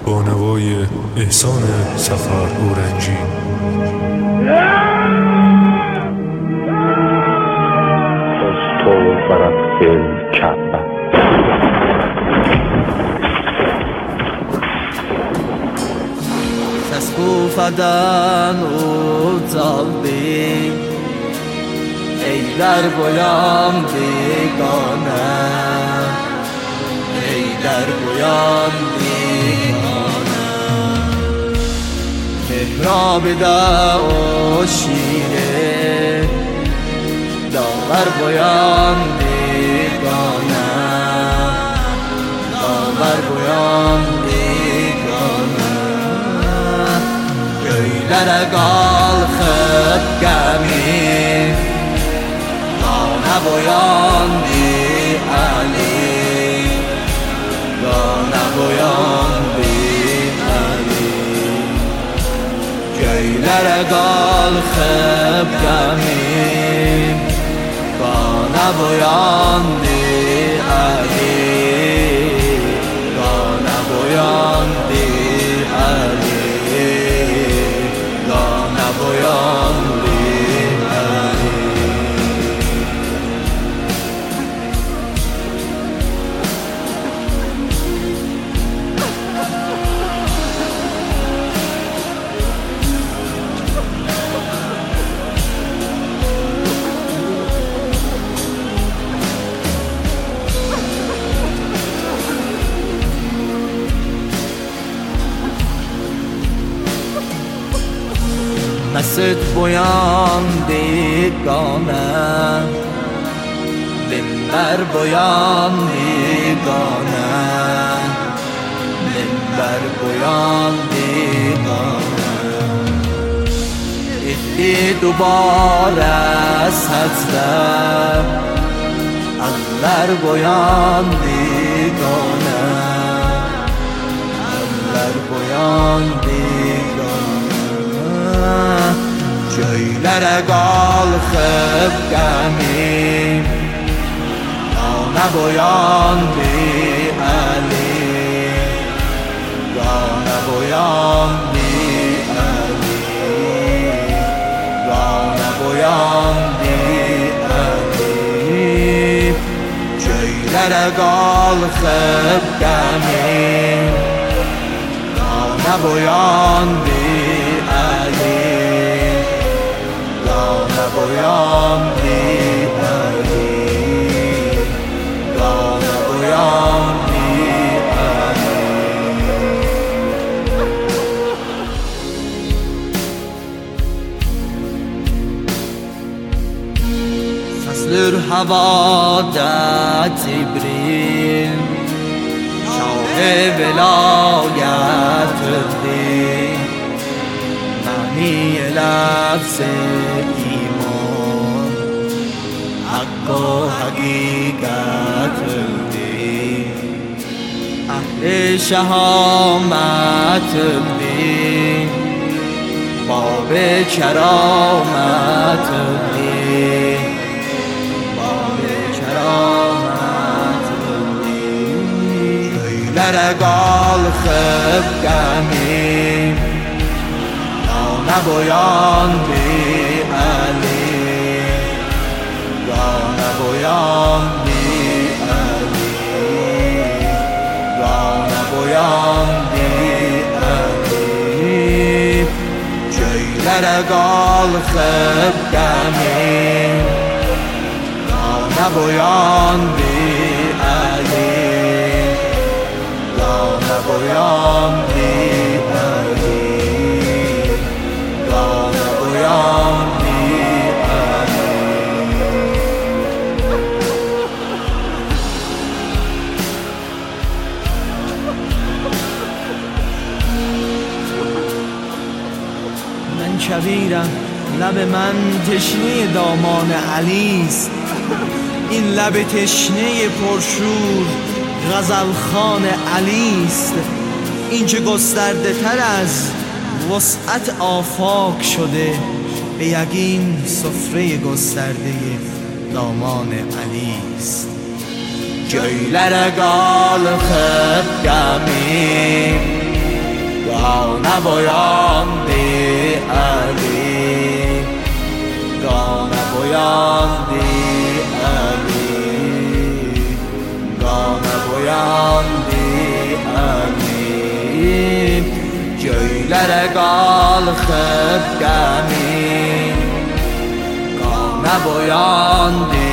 با نوای احسان سفر اورنجی. استوفرت الکعبه. تسقوفدن و زالبی ای در گویان بیگانه، ای در گویان بیگانه. محراب دا و شیره داور گویان بیگانه، داور گویان بیگانه. گویلر گال خب گمی دانه بویان بی علی، دانه بویان بی علی. گویلر گال خب گمی دانه بویان بی علی، دانه بویان بی علی، دانه بویان بی علی. مسجد بویان بیگانه، منبر بویان بیگانه، منبر بویان بیگانه. ادی دوباره سجده اندر بویان بیگانه، اندر بویان بیگانه. جویلر گال خب گمی دانه بویان بی علی، دانه بویان بی علی، دانه بویان بی علی. جویلر گال خب گمی دانه بویان بی علی، دانه بویان بی علی، دانه بویان بی علی. فصل هوا در جبریل شاه ولایت دی، معنی لفظ ایمان حق و حقیقت دی. اهل شهامت دی، باب کرامت دی، باب کرامت دی. گویلر گال خب گمی دانه بویان بی علی، دانه بویان بی علی، دانه بویان بی علی. جویلر گال خب گمی دانه بویان بی علی، دانه بویان بی علی، دانه بویان بی علی. من کبیرم، لب من تشنه دامان علیست. این لب تشنه پرشور غزلخوان علیست. این که گسترده تر از وسعت آفاق شده، به یقین سفره گسترده دامان علیست. جویلر گال خب گمی Qana boyandı Ali, qana boyandı Ali, qana boyandı Ali. Göylərə qalxıb qəmi, qana boyandı